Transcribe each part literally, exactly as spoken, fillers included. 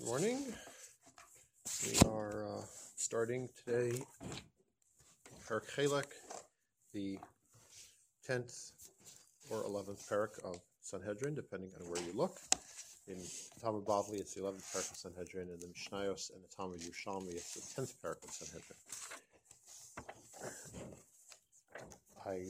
morning. We are uh, starting today Parak Chelek, the tenth or eleventh parak of Sanhedrin, depending on where you look. In Talmud Bavli, it's the eleventh parak of Sanhedrin, and the Mishnayos and the Talmud Yerushalmi, it's the tenth parak of Sanhedrin. I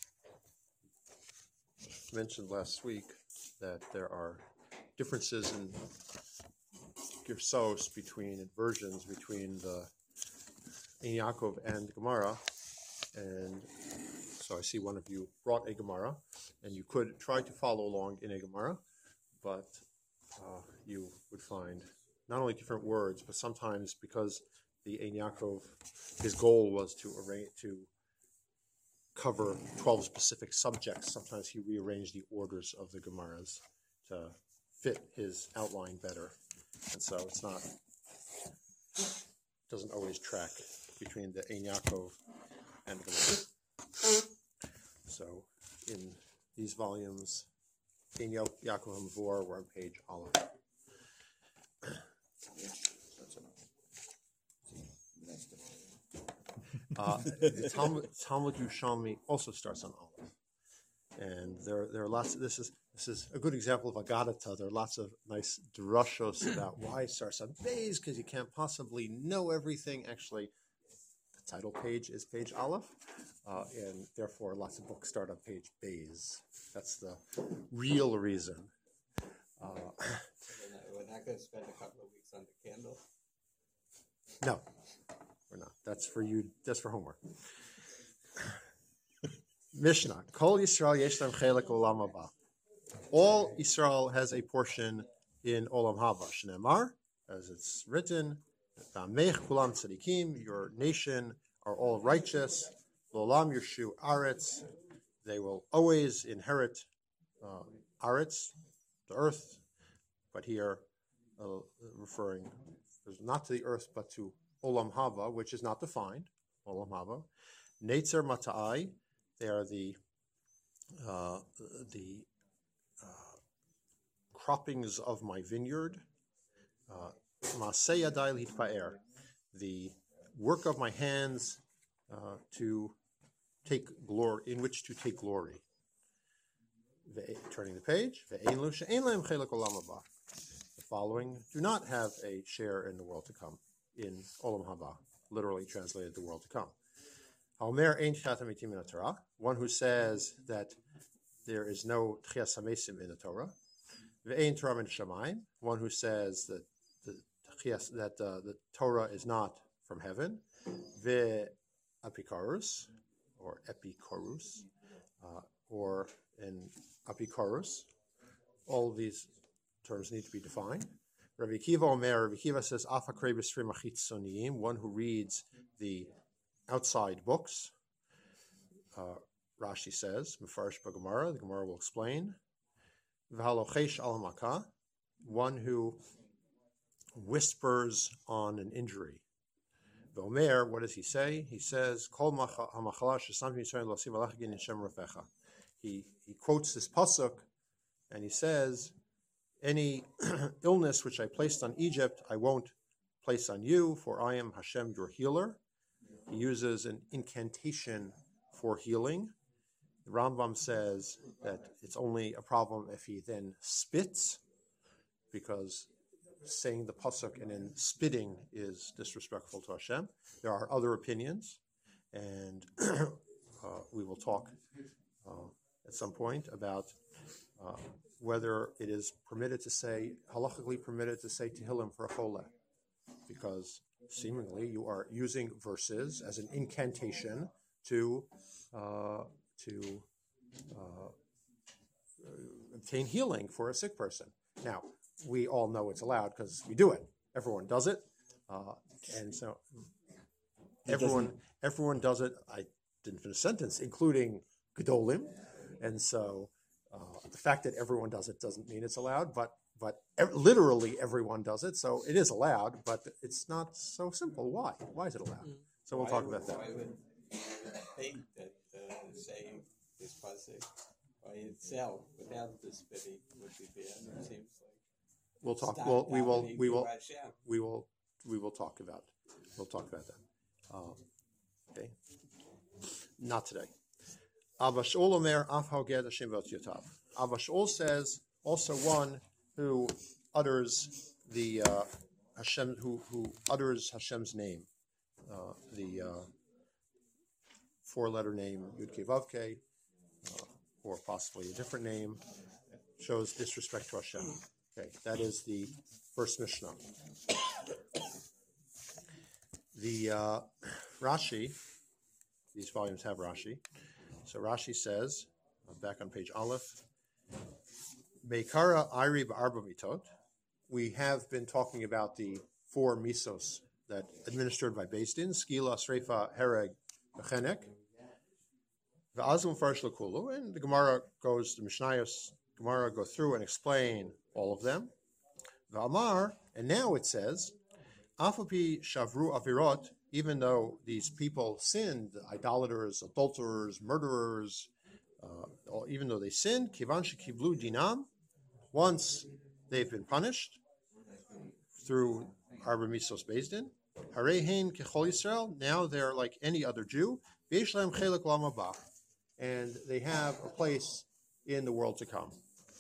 mentioned last week that there are differences in Girsos between versions between the Ein Yaakov and Gemara, and so I see one of you brought a Gemara, and you could try to follow along in a Gemara, but uh, you would find not only different words, but sometimes because the Ein Yaakov, his goal was to arrange to cover twelve specific subjects. Sometimes he rearranged the orders of the Gemaras to fit his outline better. And so it's not, doesn't always track between the Ein Yaakov and the Gemara. So in these volumes, Ein Yaakov HaMavor, we're on page Aleph. Uh, the Talmud, Talmud Yerushalmi also starts on Aleph, and there there are lots of, this is this is a good example of Agadata. There are lots of nice drushos about why it starts on Beis, because you can't possibly know everything. Actually, the title page is page Aleph, uh, and therefore lots of books start on page Beis. That's the real reason. Uh, We're not going to spend a couple of weeks on the candle. No. Or not. That's for you. That's for homework. Mishnah. Kol Yisrael yesh lam chelek olam haba. All Yisrael has a portion in olam haba. Shneimar, as it's written, V'amech kulam tzadikim. Your nation are all righteous. L'olam yeshu aretz. They will always inherit uh, aretz, the earth. But here, uh, referring not to the earth, but to Olam Haba, which is not defined. Olam Haba, Netzer Mata'ai. They are the uh, the uh, croppings of my vineyard. Masei Yadai Litpaer, the work of my hands uh, to take glory, in which to take glory. Turning the page. Ve'ein lo she'ein lahem chelek olam haba. The following do not have a share in the world to come. In Olam Haba, literally translated the world to come. Haomer ein tchias hametim in the Torah, one who says that there is no tchias hamesim in the Torah. Ve'ein Torah min shamayim, one who says that the tchias, that uh, the Torah is not from heaven. Ve'apikarus, or epikorus, uh, or in apikorus. All of these terms need to be defined. Rabbi Kiva Omer, Rabbi Kiva says, Afakre b'srim achitzoniyim, one who reads the outside books. Uh, Rashi says, Mefarish b'Gemara, the Gemara will explain. V'halochesh al makah, one who whispers on an injury. V'Omer, what does he say? He says, Kol ha'machala shesamtim Yisrael l'osim alachagin in shem rafecha. He he quotes this pasuk, and he says, any illness which I placed on Egypt, I won't place on you, for I am Hashem, your healer. He uses an incantation for healing. The Rambam says that it's only a problem if he then spits, because saying the pasuk and then spitting is disrespectful to Hashem. There are other opinions, and uh, we will talk uh, at some point about uh, whether it is permitted to say, halachically permitted to say Tehillim for a chole, because seemingly you are using verses as an incantation to uh, to uh, obtain healing for a sick person. Now, we all know it's allowed because we do it. Everyone does it, uh, and so everyone everyone does it. I didn't finish a sentence, including Gedolim, and so. Uh, the fact that everyone does it doesn't mean it's allowed, but but ev- literally everyone does it, so it is allowed, but it's not so simple. Why? Why is it allowed? So we'll why talk would, about that. Why would you think that uh, saying this pasuk by itself, without the spitting, would be bad? It seems like. We'll talk. Stop Well, we will. davening We to will. Hashem. We will. We will talk about. We'll talk about that. Um, okay. Not today. Abba Shaul Omer Af Haged Hashem V'ot Yotav. Abba Shaul says also one who utters the uh, Hashem, who who utters Hashem's name, uh, the uh, four-letter name Yud Kei Vav Kei, uh, or possibly a different name, shows disrespect to Hashem. Okay, that is the first Mishnah. The uh, Rashi, these volumes have Rashi. So Rashi says, uh, back on page Aleph, Beikara Iri B'Arba Mitot. We have been talking about the four misos that administered by Beis Din, Skila, Sreifa, Hereg, Mechenek. V'azum Farish L'Kulu, and the Gemara goes, the Mishnayos, Gemara go through and explain all of them. V'amar, and now it says, Afapi Shavru Avirot, even though these people sinned, idolaters, adulterers, murderers, uh, even though they sinned, Kivan Shekivlu Dinam, once they've been punished through Arba Misos Beis Din, Harehein Kechol Yisrael, now they're like any other Jew, V'yesh Lahem Chelek L'Olam Haba, and they have a place in the world to come.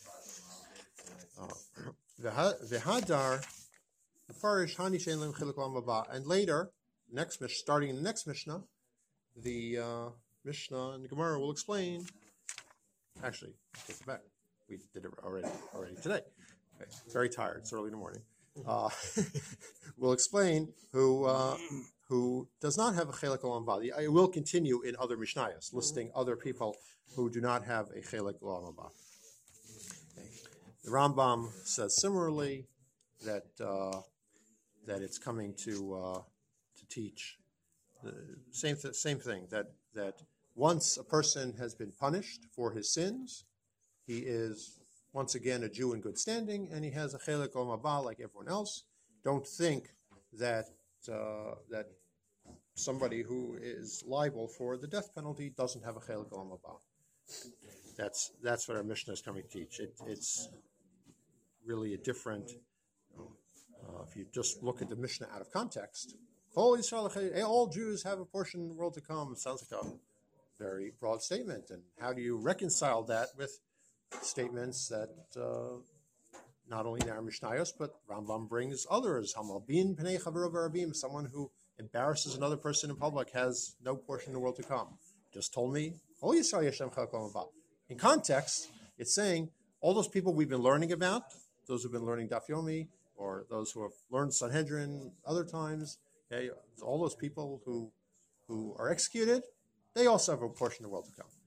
V'hadar Farish Hani Shein Lahem Chelek L'Olam Haba, and later, next starting in the next Mishnah, the uh, Mishnah and the Gemara will explain. Actually, take it back. We did it already already today. Okay. Very tired. It's early in the morning. Uh, we'll explain who uh, who does not have a Chelek L'Olam Haba. I will continue in other Mishnayos, listing other people who do not have a Chelek L'Olam Haba. Okay. The Rambam says similarly that uh, that it's coming to uh, to teach the same th- same thing, that that once a person has been punished for his sins, he is once again a Jew in good standing, and he has a Chelek L'Olam Haba like everyone else. Don't think that uh, that somebody who is liable for the death penalty doesn't have a Chelek L'Olam Haba. That's that's what our Mishnah is coming to teach. It, it's really a different. Uh, if you just look at the Mishnah out of context, all Jews have a portion in the world to come. It sounds like a very broad statement. And how do you reconcile that with statements that uh, not only in our Mishnayos, but Rambam brings others? Hamalbin Pnei Chavero V'Rabim, someone who embarrasses another person in public has no portion in the world to come. Just told me, in context, it's saying all those people we've been learning about, those who've been learning Daf Yomi, or those who have learned Sanhedrin other times, okay, all those people who who are executed, they also have a portion of the world to come.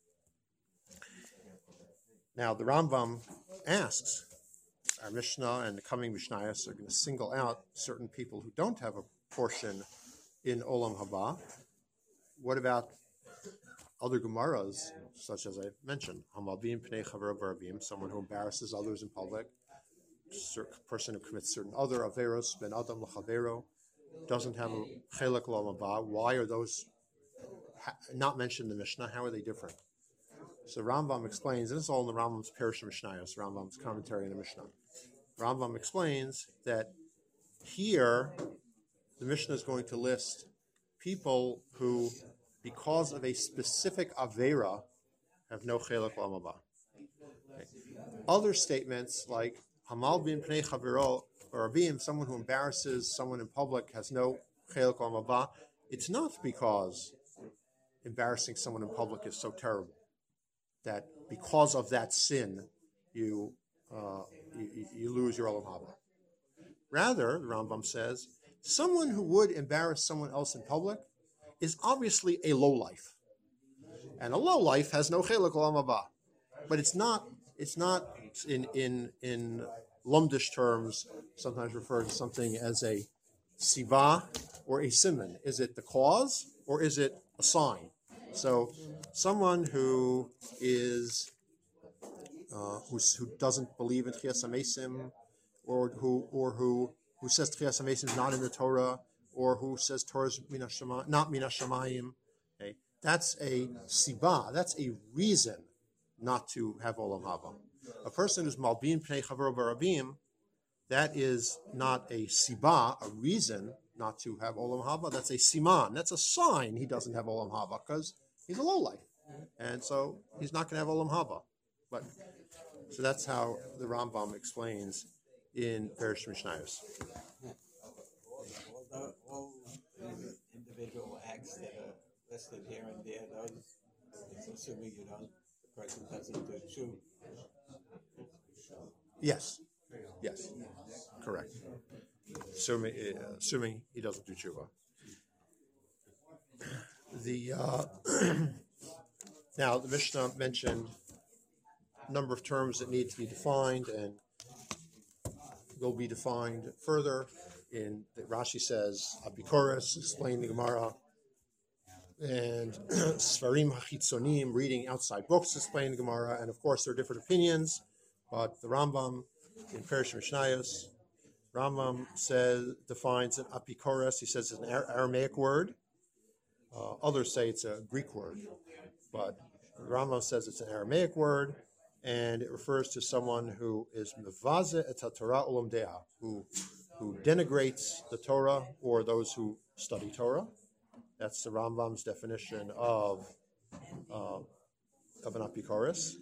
Now, the Rambam asks, our Mishnah and the coming Mishnayos are going to single out certain people who don't have a portion in Olam Haba. What about other Gemaras, such as I mentioned, Hamalbim Pnei Chavero V'Rabim, someone who embarrasses others in public, a person who commits certain other Averos, Ben Adam L'Chavero, doesn't have a Chelek L'Olam Haba. Why are those ha- not mentioned in the Mishnah? How are they different? So Rambam explains, and this is all in the Rambam's Perush Mishnayos, Rambam's commentary on the Mishnah. Rambam explains that here the Mishnah is going to list people who, because of a specific Avera, have no Chelek L'Olam Haba. Okay. Other statements like Hamal bin Pnei Chavero or Rabim, someone who embarrasses someone in public has no Chelek L'Olam Haba. It's not because embarrassing someone in public is so terrible that because of that sin you uh, you, you lose your Olam Haba. Rather, the Rambam says, someone who would embarrass someone else in public is obviously a lowlife, and a lowlife has no Chelek L'Olam Haba. But it's not. It's not in in in Lumdish terms. Sometimes referred to something as a siva or a siman. Is it the cause or is it a sign? So, someone who is uh, who who doesn't believe in Tchias HaMesim, or who or who who says Tchias HaMesim is not in the Torah, or who says Torah is not Min HaShamayim, okay, that's a siba. That's a reason not to have Olam Haba. A person who's Malbin Pnei Chavero V'Rabim, that is not a siba, a reason not to have olam haba. That's a siman. That's a sign he doesn't have olam haba because he's a lowlife, and so he's not going to have olam haba. But so that's how the Rambam explains in Perish Mishnayos. All the all the individual acts that are listed here and there, those it's assuming you know the person doesn't do tshuva. Yes, yes, correct. Assuming, uh, assuming he doesn't do tshuva. The uh, now the Mishnah mentioned a number of terms that need to be defined and will be defined further. In that Rashi says Abikoros, explain the Gemara, and Sfarim Hachitzonim, reading outside books, explain the Gemara, and of course there are different opinions. But the Rambam in Perish Mishnayos, Rambam says defines an apikoros. He says it's an Aramaic word. Uh, others say it's a Greek word, but Rambam says it's an Aramaic word, and it refers to someone who is mevaze et Torah ulam dea, who who denigrates the Torah or those who study Torah. That's the Rambam's definition of uh, of an apikoros.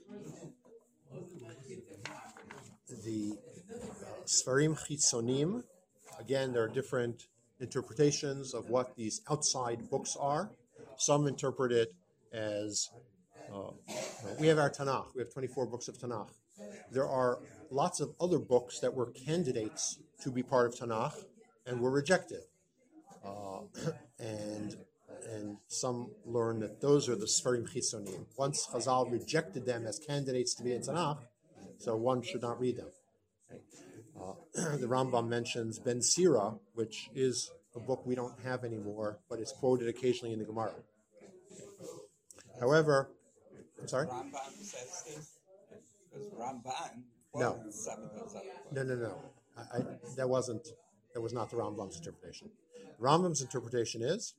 The uh, Sfarim Chitzonim, again, there are different interpretations of what these outside books are. Some interpret it as, uh, we have our Tanakh, we have twenty-four books of Tanakh. There are lots of other books that were candidates to be part of Tanakh and were rejected. Uh, and and some learn that those are the Sfarim Chitzonim. Once Chazal rejected them as candidates to be in Tanakh, so one should not read them. Uh, the Rambam mentions Ben Sira, which is a book we don't have anymore, but it's quoted occasionally in the Gemara. However, I'm sorry? Ramban says this because Ramban No. quoted some of those other books. No, no, no. I, I, that wasn't, that was not the Rambam's interpretation. The Rambam's interpretation is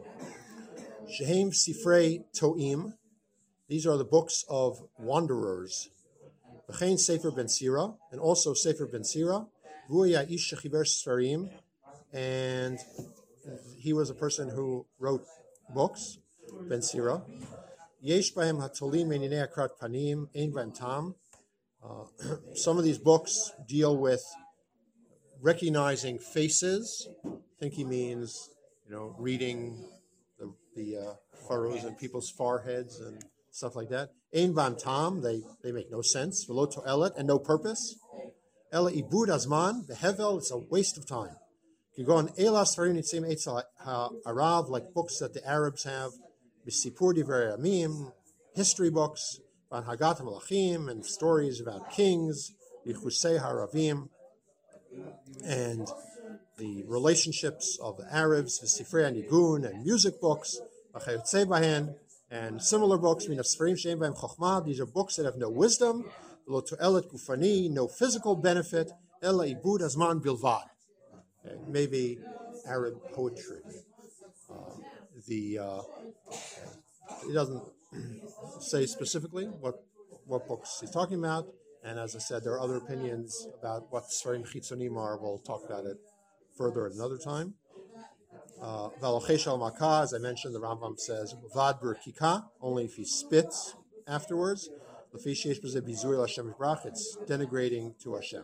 Shehem Sifrei To'im. These are the books of wanderers. V'chein Sefer Ben Sira, and also Sefer Ben Sira. V'uya ish shechiver sfarim, and he was a person who wrote books. Ben Sira. Yesh b'hem hatolim meninei akrat panim, ein b'hem tam. Uh, some of these books deal with recognizing faces. I think he means, you know, reading the, the uh, furrows in people's foreheads and stuff like that. Ein b'hem tam, they they make no sense. V'lo to'elet, and no purpose. Ela ibud azman, the hevel, it's a waste of time. You go on elas farim nitzim etzel ha'arav, like books that the Arabs have. B'sipur divrei amim, history books. Van Hagat HaMelachim, and stories about kings. Yichusei Haravim, and the relationships of the Arabs. V'sifrei Nigun, and music books. V'chayotzei bahen, and similar books. Min Sfarim she'en b'hem chokhmah. These are books that have no wisdom. Lo to'elet gufani, no physical benefit. Ela ibud azman bilvad. Okay, maybe Arab poetry. Uh, the uh, it doesn't say specifically what what books he's talking about, and as I said, there are other opinions about what Sfarim Chitzonim are. We'll talk about it further at another time. V'alochesh al makah, as I mentioned, the Rambam says vad b'rkika, only if he spits afterwards. It's denigrating to Hashem.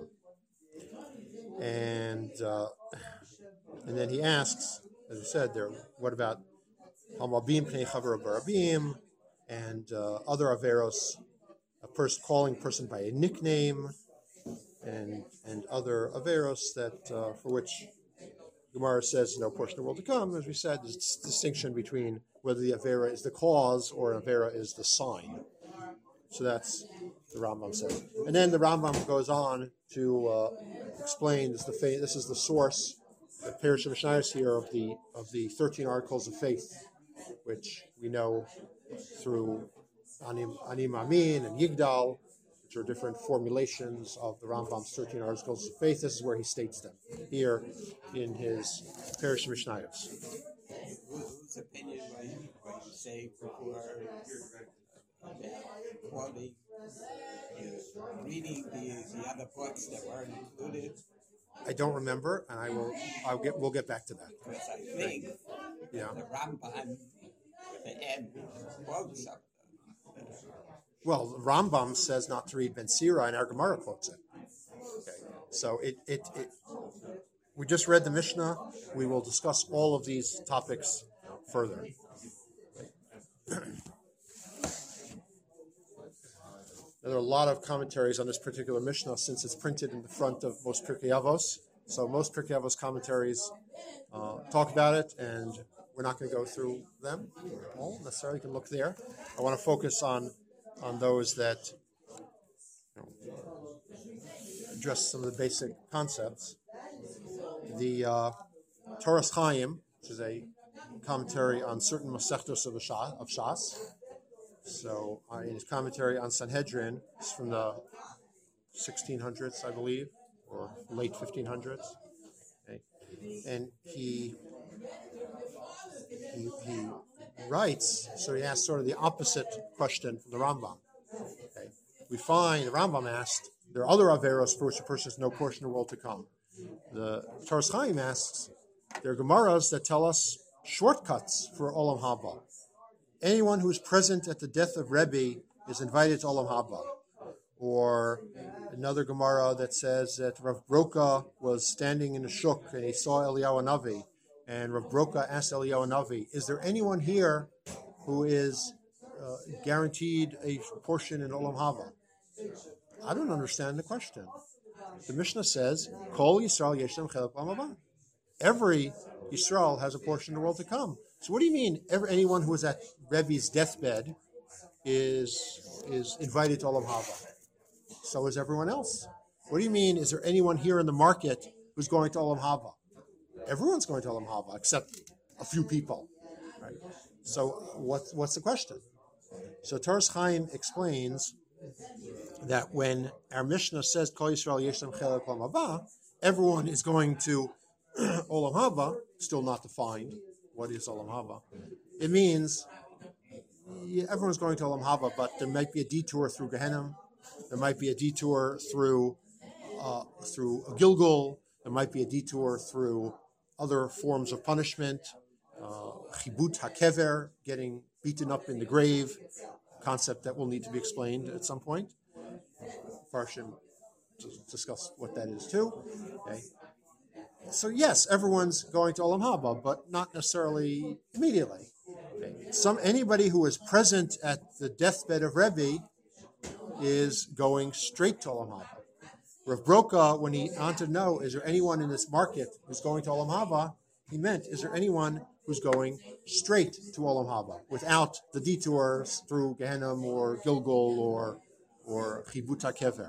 And uh, and then he asks, as I said, there, what about Hamabim Pnei Chaver Barabim and uh, other Averos, a person calling person by a nickname, and and other Averos that uh, for which Gemara says no portion of the world to come. As we said, there's this distinction between whether the Avera is the cause or Avera is the sign. So that's the Rambam says. And then the Rambam goes on to uh, explain this, the faith, this is the source, the Perish Mishnayos here, of the of the thirteen articles of faith, which we know through Anim, Anim Amin and Yigdal, which are different formulations of the Rambam's thirteen articles of faith. This is where he states them, here in his Perish Mishnayos. Whose opinion when you, when you say before quoting, uh, reading the, the other books that weren't included, I don't remember, and I will. I'll get. We'll get back to that. Because I think Yeah. the Ramban with the end quotes of the, Well, Rambam says not to read Ben Sira, and our Gemara quotes it. Okay. So it, it it we just read the Mishnah. We will discuss all of these topics further. There are a lot of commentaries on this particular Mishnah since it's printed in the front of most Pirkei Avos. So most Pirkei Avos commentaries uh, talk about it, and we're not going to go through them all necessarily. You can look there. I want to focus on on those that you know, address some of the basic concepts. The uh, Toras Chaim, which is a commentary on certain Masechtos of, Shas, of Shas. So uh, in his commentary on Sanhedrin, it's from the sixteen hundreds, I believe, or late fifteen hundreds. Okay. And he, he he writes, so he asks sort of the opposite question from the Rambam. Okay. We find the Rambam asked, there are other Averos for which a person has no portion of the world to come. The Toras Chaim asks, there are Gemaras that tell us shortcuts for Olam Haba. Anyone who is present at the death of Rebbe is invited to Olam Haba. Or another Gemara that says that Rav Broka was standing in a shuk and he saw Eliyahu Navi, and Rav Broka asked Eliyahu Navi, is there anyone here who is uh, guaranteed a portion in Olam Haba? I don't understand the question. The Mishnah says, Kol Yisrael Yeshem Chelek Olam Haba. Every Yisrael has a portion in the world to come. So what do you mean every, anyone who is at Rebbe's deathbed is is invited to Olam Haba? So is everyone else. What do you mean, is there anyone here in the market who's going to Olam Haba? Everyone's going to Olam Haba, except a few people. Right? So what, what's the question? So Toras Chaim explains that when our Mishnah says, Kol Yisrael Yeshem Chelek Olam Haba, everyone is going to Olam Haba, still not defined. What is Olam Haba? It means yeah, everyone's going to Olam Haba, but there might be a detour through Gehenna. There might be a detour through uh, through Gilgul. There might be a detour through other forms of punishment. Chibut uh, HaKever, getting beaten up in the grave, concept that will need to be explained at some point. Farshim to discuss what that is too. Okay. So yes, everyone's going to Olam Haba, but not necessarily immediately. Okay. Some anybody who is present at the deathbed of Rebbe is going straight to Olam Haba. Rav Broka, when he wanted to know, is there anyone in this market who's going to Olam Haba, he meant, is there anyone who's going straight to Olam Haba without the detours through Gehenna or Gilgul or or Chibut HaKever?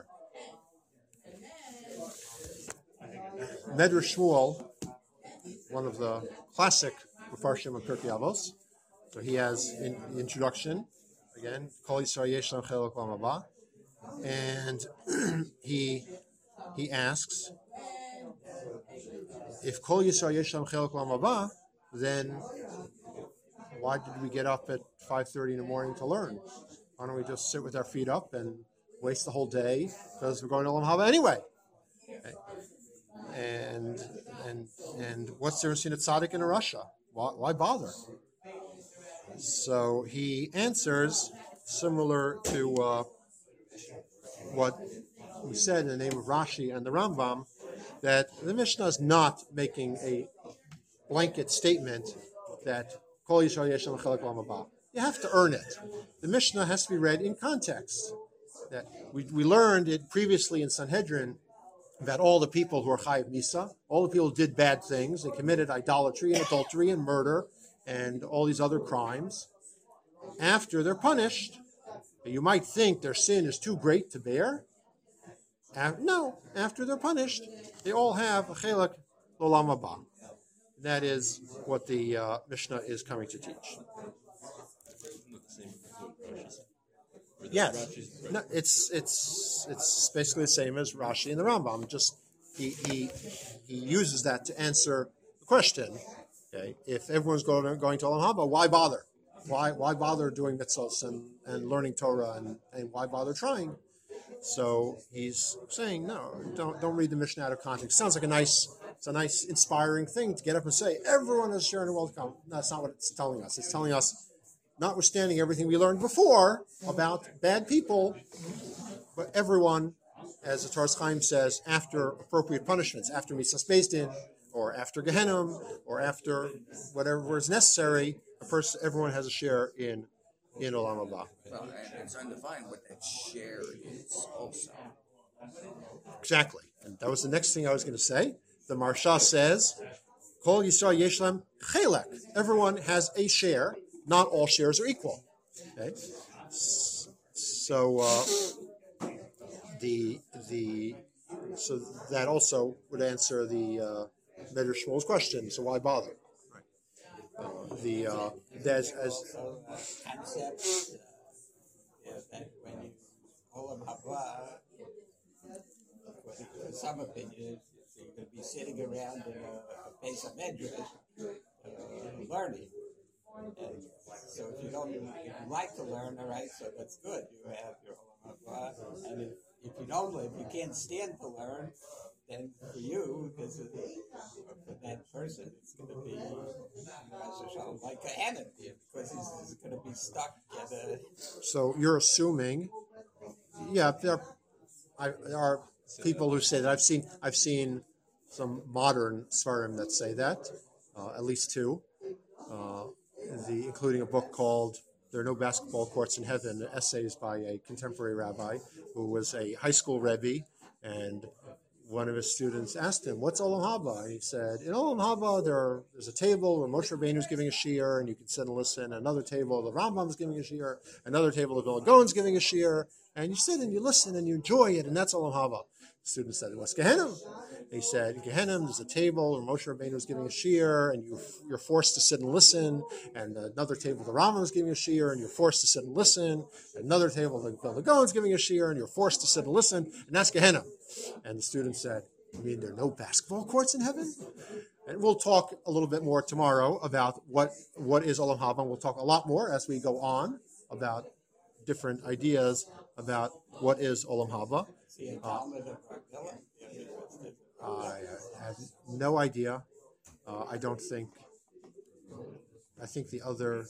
Medrash Shmuel, one of the classic Mefarshim of Pirkei Avos, so he has in the introduction, again, Kol Yisrael Yeshem Chelek Olam Haba, and he he asks, if Kol Yisrael Yeshem Chelek Olam Haba, then why did we get up at five thirty in the morning to learn? Why don't we just sit with our feet up and waste the whole day because we're going to Olam Haba anyway? Okay. And and and what's there in a tzaddik in a Russia? Why, why bother? So he answers similar to uh, what we said in the name of Rashi and the Rambam, that the Mishnah is not making a blanket statement that Kol Yisrael Yeshem Chelek Olam Haba. You have to earn it. The Mishnah has to be read in context. That we, we learned it previously in Sanhedrin about all the people who are Chayiv Misa, all the people who did bad things. They committed idolatry and adultery and murder and all these other crimes. After they're punished, you might think their sin is too great to bear. No, after they're punished, they all have a Chelek L'Olam Haba. That is what the uh, Mishnah is coming to teach. Yes, no, it's it's it's basically the same as Rashi and the Rambam. Just he he he uses that to answer the question. Okay, if everyone's going going to Olam Haba, why bother? Why why bother doing mitzvahs and, and learning Torah and, and why bother trying? So he's saying, no, don't don't read the Mishnah out of context. Sounds like a nice, it's a nice, inspiring thing to get up and say, everyone is sharing the world to come. That's not what it's telling us. It's telling us, notwithstanding everything we learned before about bad people, but everyone, as the Toras Chaim says, after appropriate punishments, after Mitzvahs Beis Din, or after Gehenna, or after whatever is necessary, a person, everyone has a share in in Olam Haba. Well, and it's undefined what that share is also. Exactly. And that was the next thing I was going to say. The Marsha says, Kol Yisrael Yeshlem Chelek. Everyone has a share. Not all shares are equal. Okay? So uh, the the so that also would answer the uh, Medrash Shmuel's question. So why bother? Uh, the uh, as, as Also, uh, concept uh, yeah, that when you Olam Haba, according to some opinions, you're going to be sitting around in a, a base of Medrash uh, learning. And so if you don't if you like to learn, all right, so that's good. You have your Olam Haba. And if, if you don't, if you can't stand to learn, then for you, this is for that person, it's going to be like a Hannah, because he's, he's going to be stuck at a. So you're assuming, yeah, there, I, there are people who say that. I've seen I've seen some modern Svarim that say that, uh, at least two, uh, the including a book called "There Are No Basketball Courts in Heaven," essays by a contemporary rabbi who was a high school rebbe, and one of his students asked him, "What's Olam Haba?" And he said, "In Olam Haba, there are, there's a table where Moshe Rabbeinu is giving a shiur, and you can sit and listen. Another table, the Rambam is giving a shiur. Another table, the Vilna Gaon is giving a shiur, and you sit and you listen and you enjoy it, and that's Olam Haba." The student said, "What's Gehenna?" He said, "Gehenna, there's a table where Moshe Rabbeinu is giving a shiur, and you, you're forced to sit and listen. And another table, the Rambam is giving a shiur, and you're forced to sit and listen. Another table, the Vilna Gaon is giving a shiur, and you're forced to sit and listen, and that's Gehenna." And the student said, "You mean there are no basketball courts in heaven?" And we'll talk a little bit more tomorrow about what, what is Olam Haba. And we'll talk a lot more as we go on about different ideas about what is Olam Haba. Uh, I have no idea. Uh, I don't think. I think the other,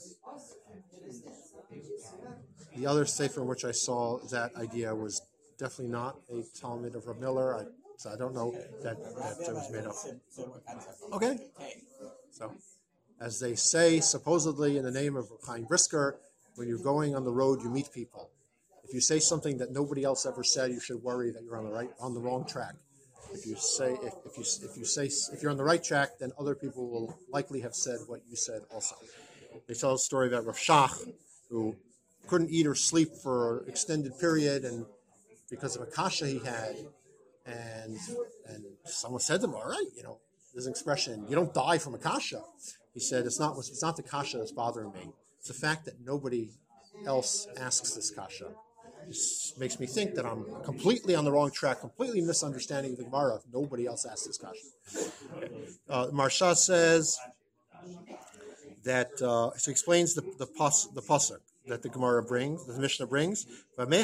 the other sefer in which I saw that idea was definitely not a Talmud of Rav Miller. I, so I don't know that that uh, was made up. Okay. So, as they say, supposedly in the name of Chaim Brisker, when you're going on the road, you meet people. If you say something that nobody else ever said, you should worry that you're on the right, on the wrong track. If you say, if, if you if you say, if you're on the right track, then other people will likely have said what you said also. They tell a story about Rav Shach, who couldn't eat or sleep for an extended period, and because of a kasha he had, and and someone said to him, "All right, you know, there's an expression, you don't die from a kasha." He said, "It's not it's not the kasha that's bothering me. It's the fact that nobody else asks this kasha. This makes me think that I'm completely on the wrong track, completely misunderstanding the Gemara if nobody else asks this kasha." Uh, Marsha says that, uh, so he explains the the, pas, the pasuk that the Gemara brings, that the Mishnah brings. Okay.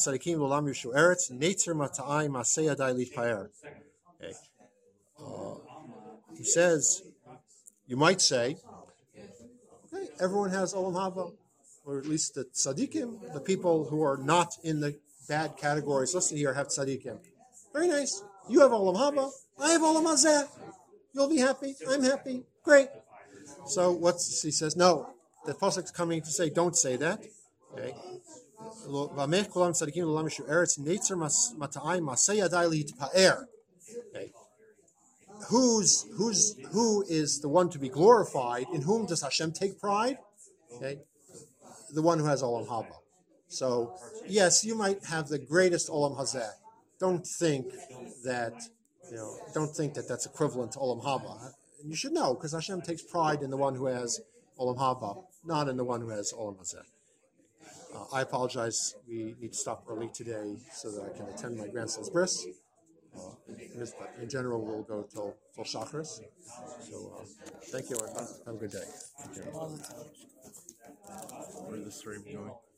Uh, he says, you might say, okay, everyone has Olam Haba, or at least the tzaddikim, the people who are not in the bad categories listed here have tzaddikim. Very nice. You have Olam Haba, I have Olam Hazeh. You'll be happy, I'm happy, great. So what's he says? No, the pasuk is coming to say, don't say that. Okay. Okay. Who's who's who is the one to be glorified? In whom does Hashem take pride? Okay. The one who has Olam Haba. So yes, you might have the greatest Olam Hazeh. Don't think that you know. Don't think that that's equivalent to Olam Haba. And you should know, because Hashem takes pride in the one who has Olam Haba, not in the one who has Olam Hazeh. Uh, I apologize. We need to stop early today so that I can attend my grandson's bris. Uh, but in general, we'll go till till Shacharis. So uh, thank you. Have a good day. Where is the stream going?